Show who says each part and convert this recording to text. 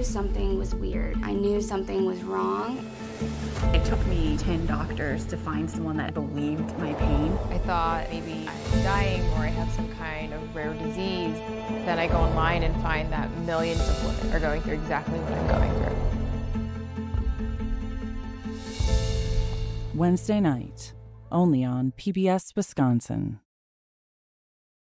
Speaker 1: knew something was weird. I knew something was wrong.
Speaker 2: It took me 10 doctors to find someone that believed my pain.
Speaker 3: I thought maybe I'm dying or I have some kind of rare disease. Then I go online and find that millions of women are going through exactly what I'm going through.
Speaker 4: Wednesday night, only on PBS Wisconsin.